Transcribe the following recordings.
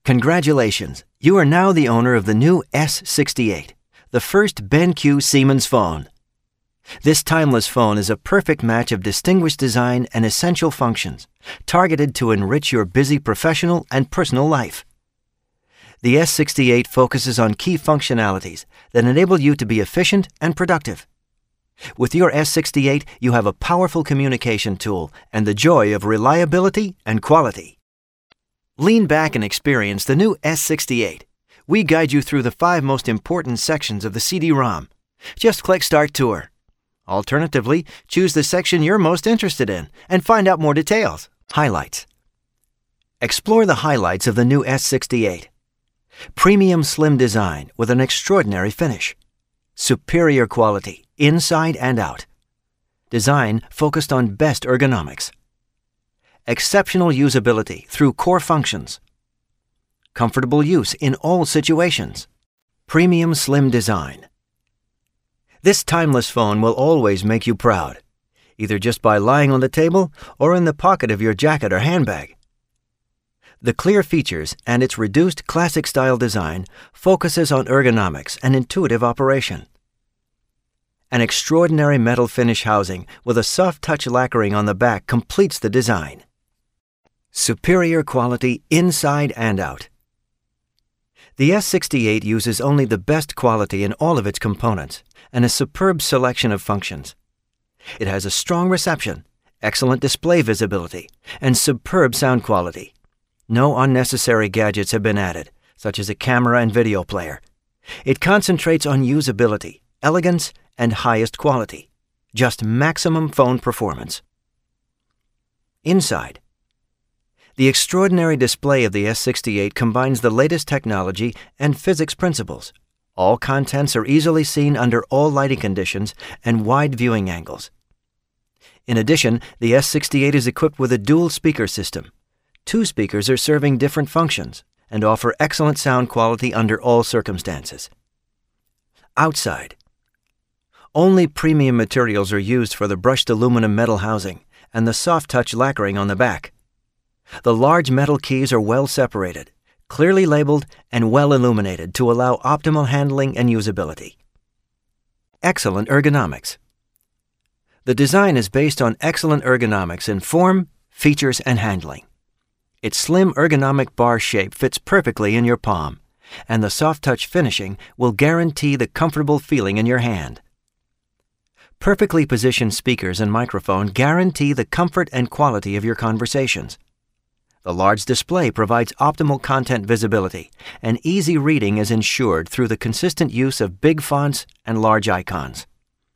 Congratulations, you are now the owner of the new S68, the first BenQ Siemens phone. This timeless phone is a perfect match of distinguished design and essential functions, targeted to enrich your busy professional and personal life. The S68 focuses on key functionalities that enable you to be efficient and productive. With your S68, you have a powerful communication tool and the joy of reliability and quality. Lean back and experience the new S68. We guide you through the 5 most important sections of the CD-ROM. Just click Start Tour. Alternatively, choose the section you're most interested in and find out more details. Highlights. Explore the highlights of the new S68. Premium slim design with an extraordinary finish. Superior quality, inside and out. Design focused on best ergonomics. Exceptional usability through core functions. Comfortable use in all situations. Premium slim design. This timeless phone will always make you proud, either just by lying on the table or in the pocket of your jacket or handbag. The clear features and its reduced classic-style design focuses on ergonomics and intuitive operation. An extraordinary metal finish housing with a soft-touch lacquering on the back completes the design. Superior quality inside and out. The S68 uses only the best quality in all of its components and a superb selection of functions. It has a strong reception, excellent display visibility, and superb sound quality. No unnecessary gadgets have been added, such as a camera and video player. It concentrates on usability, elegance, and highest quality. Just maximum phone performance. Inside. The extraordinary display of the S68 combines the latest technology and physics principles. All contents are easily seen under all lighting conditions and wide viewing angles. In addition, the S68 is equipped with a dual speaker system. 2 speakers are serving different functions and offer excellent sound quality under all circumstances. Outside. Only premium materials are used for the brushed aluminum metal housing and the soft-touch lacquering on the back. The large metal keys are well separated, clearly labeled, and well illuminated to allow optimal handling and usability. Excellent ergonomics. The design is based on excellent ergonomics in form, features, and handling. Its slim ergonomic bar shape fits perfectly in your palm, and the soft-touch finishing will guarantee the comfortable feeling in your hand. Perfectly positioned speakers and microphone guarantee the comfort and quality of your conversations. The large display provides optimal content visibility, and easy reading is ensured through the consistent use of big fonts and large icons.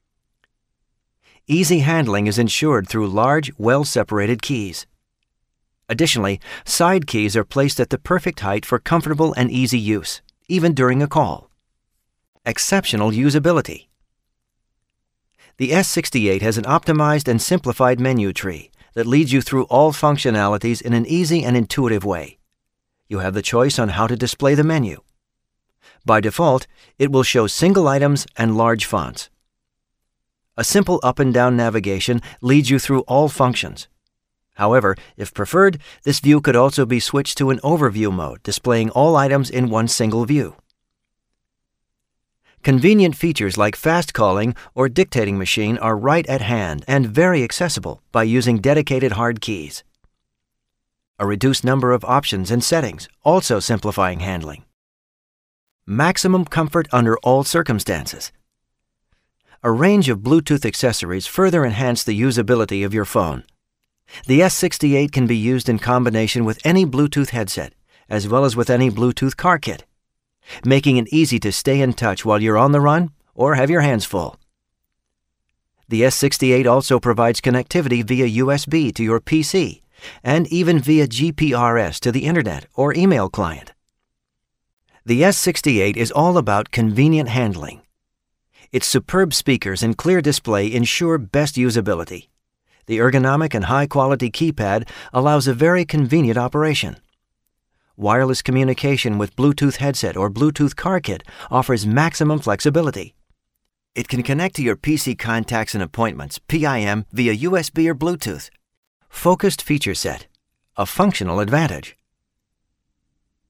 Easy handling is ensured through large, well-separated keys. Additionally, side keys are placed at the perfect height for comfortable and easy use, even during a call. Exceptional usability. The S68 has an optimized and simplified menu tree that leads you through all functionalities in an easy and intuitive way. You have the choice on how to display the menu. By default, it will show single items and large fonts. A simple up and down navigation leads you through all functions. However, if preferred, this view could also be switched to an overview mode, displaying all items in one single view. Convenient features like fast calling or dictating machine are right at hand and very accessible by using dedicated hard keys. A reduced number of options and settings, also simplifying handling. Maximum comfort under all circumstances. A range of Bluetooth accessories further enhance the usability of your phone. The S68 can be used in combination with any Bluetooth headset, as well as with any Bluetooth car kit, making it easy to stay in touch while you're on the run or have your hands full. The S68 also provides connectivity via USB to your PC and even via GPRS to the Internet or email client. The S68 is all about convenient handling. Its superb speakers and clear display ensure best usability. The ergonomic and high-quality keypad allows a very convenient operation. Wireless communication with Bluetooth headset or Bluetooth car kit offers maximum flexibility. It can connect to your PC contacts and appointments, PIM, via USB or Bluetooth. Focused feature set, a functional advantage.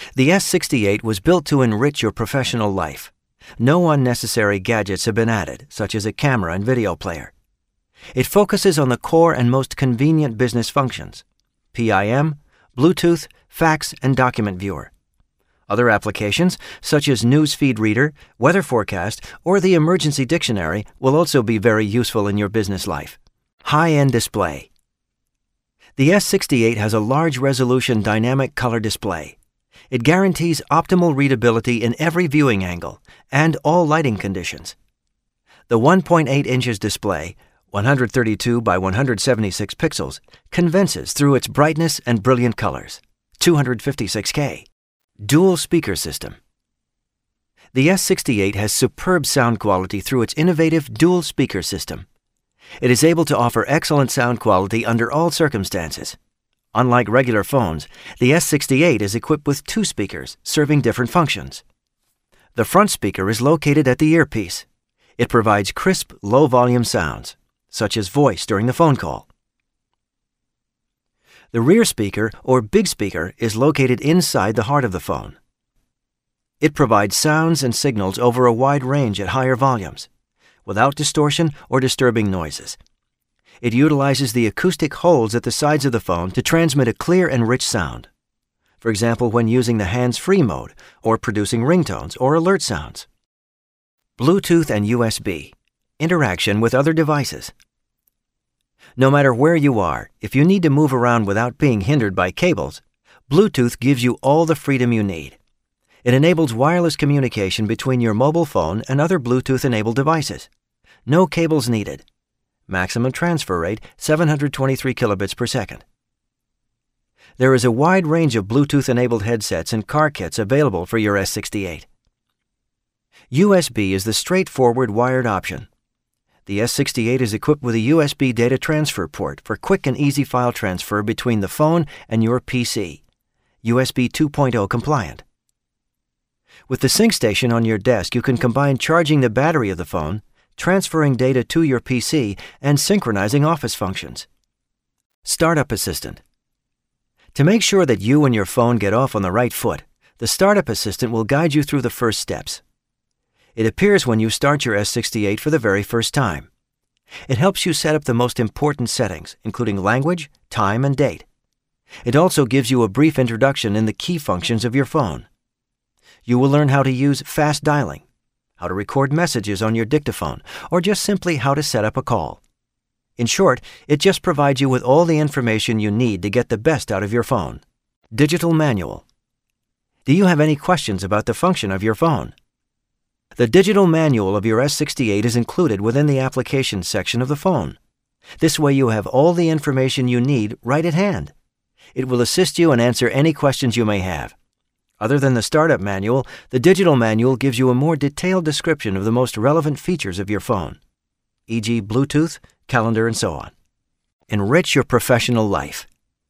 The S68 was built to enrich your professional life. No unnecessary gadgets have been added, such as a camera and video player. It focuses on the core and most convenient business functions: PIM, Bluetooth, fax, and document viewer. Other applications, such as newsfeed reader, weather forecast, or the emergency dictionary, will also be very useful in your business life. High-end display. The S68 has a large resolution dynamic color display. It guarantees optimal readability in every viewing angle and all lighting conditions. The 1.8 inches display, 132 by 176 pixels, convinces through its brightness and brilliant colors. 256K. Dual speaker system. The S68 has superb sound quality through its innovative dual speaker system. It is able to offer excellent sound quality under all circumstances. Unlike regular phones, the S68 is equipped with 2 speakers serving different functions. The front speaker is located at the earpiece. It provides crisp, low-volume sounds, such as voice during the phone call. The rear speaker, or big speaker, is located inside the heart of the phone. It provides sounds and signals over a wide range at higher volumes, without distortion or disturbing noises. It utilizes the acoustic holes at the sides of the phone to transmit a clear and rich sound. For example, when using the hands-free mode or producing ringtones or alert sounds. Bluetooth and USB. Interaction with other devices. No matter where you are, if you need to move around without being hindered by cables, Bluetooth gives you all the freedom you need. It enables wireless communication between your mobile phone and other Bluetooth-enabled devices. No cables needed. Maximum transfer rate 723 kilobits per second. There is a wide range of Bluetooth-enabled headsets and car kits available for your S68. USB is the straightforward wired option. The S68 is equipped with a USB data transfer port for quick and easy file transfer between the phone and your PC, USB 2.0 compliant. With the sync station on your desk, you can combine charging the battery of the phone, transferring data to your PC, and synchronizing office functions. Startup Assistant. To make sure that you and your phone get off on the right foot, the Startup Assistant will guide you through the first steps. It appears when you start your S68 for the very first time. It helps you set up the most important settings, including language, time, and date. It also gives you a brief introduction in the key functions of your phone. You will learn how to use fast dialing, how to record messages on your dictaphone, or just simply how to set up a call. In short, it just provides you with all the information you need to get the best out of your phone. Digital Manual. Do you have any questions about the function of your phone? The digital manual of your S68 is included within the applications section of the phone. This way you have all the information you need right at hand. It will assist you and answer any questions you may have. Other than the startup manual, the digital manual gives you a more detailed description of the most relevant features of your phone, e.g. Bluetooth, calendar, and so on. Enrich your professional life.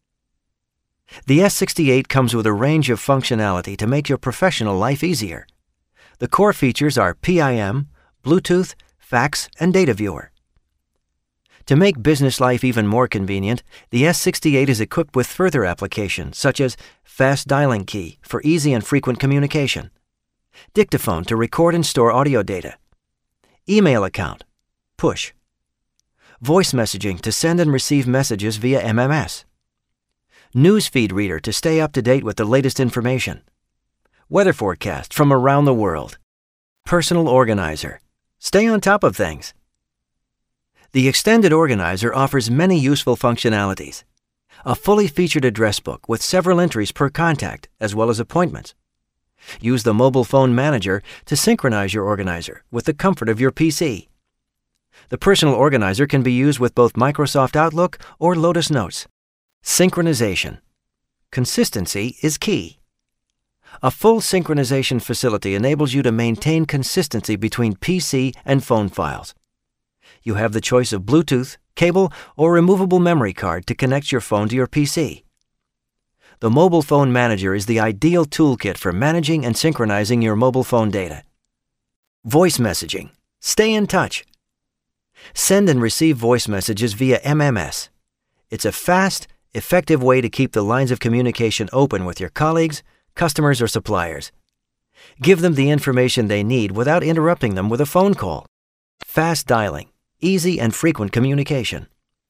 The S68 comes with a range of functionality to make your professional life easier. The core features are PIM, Bluetooth, fax, and data viewer. To make business life even more convenient, the S68 is equipped with further applications such as fast dialing key for easy and frequent communication, dictaphone to record and store audio data, email account, push, voice messaging to send and receive messages via MMS, newsfeed reader to stay up to date with the latest information, weather forecast from around the world, personal organizer, stay on top of things. The Extended Organizer offers many useful functionalities. A fully featured address book with several entries per contact, as well as appointments. Use the Mobile Phone Manager to synchronize your organizer with the comfort of your PC. The Personal Organizer can be used with both Microsoft Outlook or Lotus Notes. Synchronization. Consistency is key. A full synchronization facility enables you to maintain consistency between PC and phone files. You have the choice of Bluetooth, cable, or removable memory card to connect your phone to your PC. The Mobile Phone Manager is the ideal toolkit for managing and synchronizing your mobile phone data. Voice messaging. Stay in touch. Send and receive voice messages via MMS. It's a fast, effective way to keep the lines of communication open with your colleagues, customers, or suppliers. Give them the information they need without interrupting them with a phone call. Fast dialing, easy and frequent communication.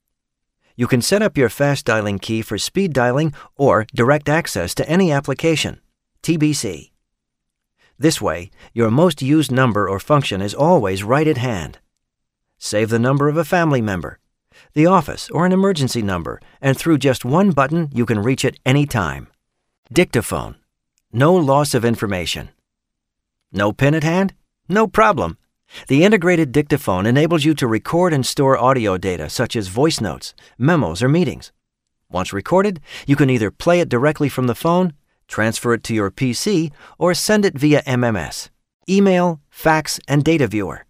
You can set up your fast dialing key for speed dialing or direct access to any application, TBC. This way, your most used number or function is always right at hand. Save the number of a family member, the office, or an emergency number, and through just one button, you can reach it any time. Dictaphone. No loss of information. No pen at hand? No problem. The integrated dictaphone enables you to record and store audio data such as voice notes, memos, or meetings. Once recorded, you can either play it directly from the phone, transfer it to your PC, or send it via MMS, email, fax, and data viewer.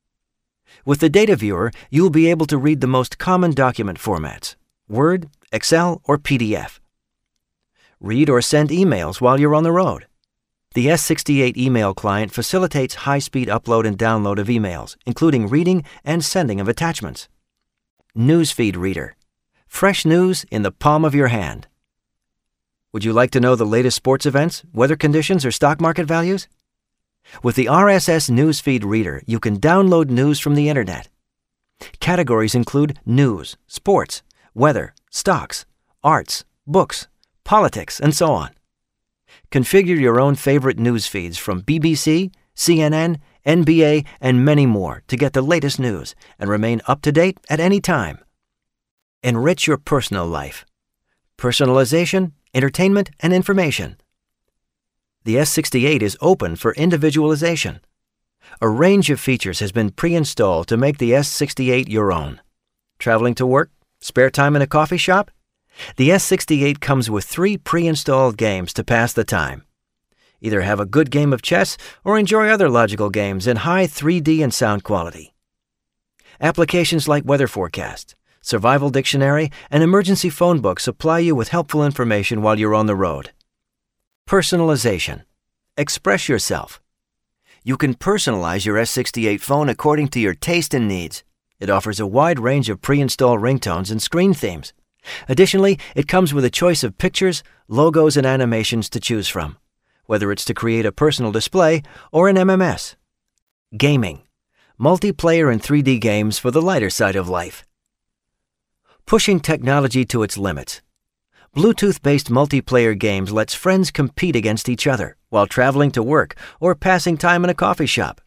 With the data viewer, you will be able to read the most common document formats, Word, Excel, or PDF. Read or send emails while you're on the road. The S68 email client facilitates high-speed upload and download of emails, including reading and sending of attachments. Newsfeed reader. Fresh news in the palm of your hand. Would you like to know the latest sports events, weather conditions, or stock market values? With the RSS Newsfeed reader, you can download news from the Internet. Categories include news, sports, weather, stocks, arts, books, politics, and so on. Configure your own favorite news feeds from BBC, CNN, NBA, and many more to get the latest news and remain up to date at any time. Enrich your personal life. Personalization, entertainment, and information. The S68 is open for individualization. A range of features has been pre-installed to make the S68 your own. Traveling to work? Spare time in a coffee shop? The S68 comes with 3 pre-installed games to pass the time. Either have a good game of chess or enjoy other logical games in high 3D and sound quality. Applications like weather forecast, survival dictionary, and emergency phone book supply you with helpful information while you're on the road. Personalization. Express yourself. You can personalize your S68 phone according to your taste and needs. It offers a wide range of pre-installed ringtones and screen themes. Additionally, it comes with a choice of pictures, logos, and animations to choose from, whether it's to create a personal display or an MMS. Gaming. Multiplayer and 3D games for the lighter side of life. Pushing technology to its limits. Bluetooth-based multiplayer games lets friends compete against each other while traveling to work or passing time in a coffee shop.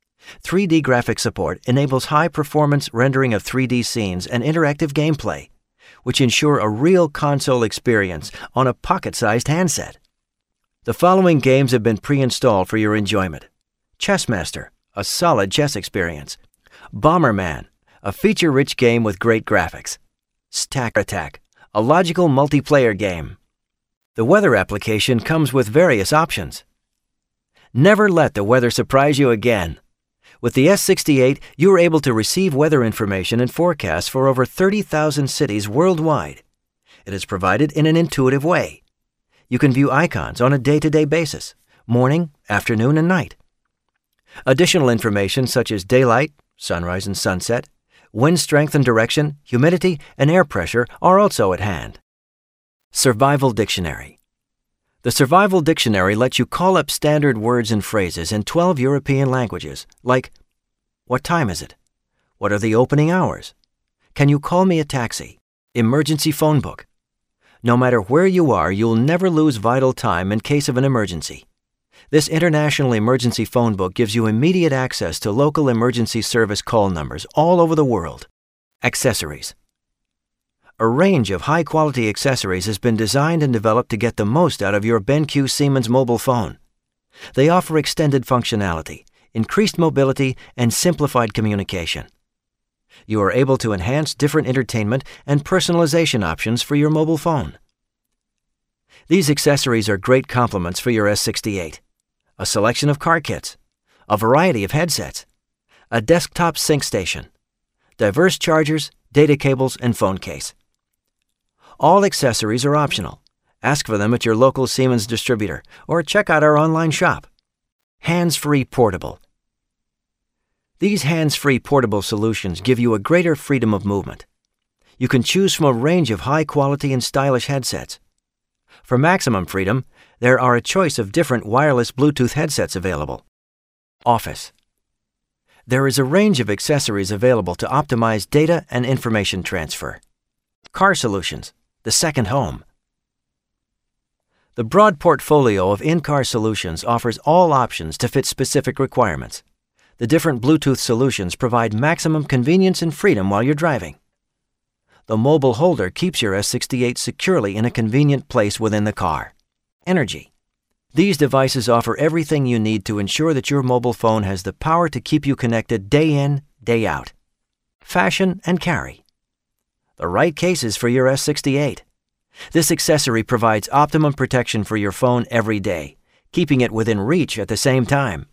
3D graphic support enables high-performance rendering of 3D scenes and interactive gameplay, which ensure a real console experience on a pocket-sized handset. The following games have been pre-installed for your enjoyment. Chessmaster, a solid chess experience. Bomberman, a feature-rich game with great graphics. Stack Attack, a logical multiplayer game. The weather application comes with various options. Never let the weather surprise you again. With the S68, you are able to receive weather information and forecasts for over 30,000 cities worldwide. It is provided in an intuitive way. You can view icons on a day-to-day basis, morning, afternoon, and night. Additional information such as daylight, sunrise and sunset, wind strength and direction, humidity, and air pressure are also at hand. Survival Dictionary. The Survival Dictionary lets you call up standard words and phrases in 12 European languages, like, what time is it? What are the opening hours? Can you call me a taxi? Emergency phone book. No matter where you are, you'll never lose vital time in case of an emergency. This international emergency phone book gives you immediate access to local emergency service call numbers all over the world. Accessories. A range of high-quality accessories has been designed and developed to get the most out of your BenQ Siemens mobile phone. They offer extended functionality, increased mobility, and simplified communication. You are able to enhance different entertainment and personalization options for your mobile phone. These accessories are great complements for your S68. A selection of car kits, a variety of headsets, a desktop sync station, diverse chargers, data cables, and phone case. All accessories are optional. Ask for them at your local Siemens distributor or check out our online shop. Hands-free portable. These hands-free portable solutions give you a greater freedom of movement. You can choose from a range of high-quality and stylish headsets. For maximum freedom, There are a choice of different wireless Bluetooth headsets available. Office. There is a range of accessories available to optimize data and information transfer. Car Solutions, the second home. The broad portfolio of in-car solutions offers all options to fit specific requirements. The different Bluetooth solutions provide maximum convenience and freedom while you're driving. The mobile holder keeps your S68 securely in a convenient place within the car. Energy. These devices offer everything you need to ensure that your mobile phone has the power to keep you connected day in, day out. Fashion and carry. The right cases for your S68. This accessory provides optimum protection for your phone every day, keeping it within reach at the same time.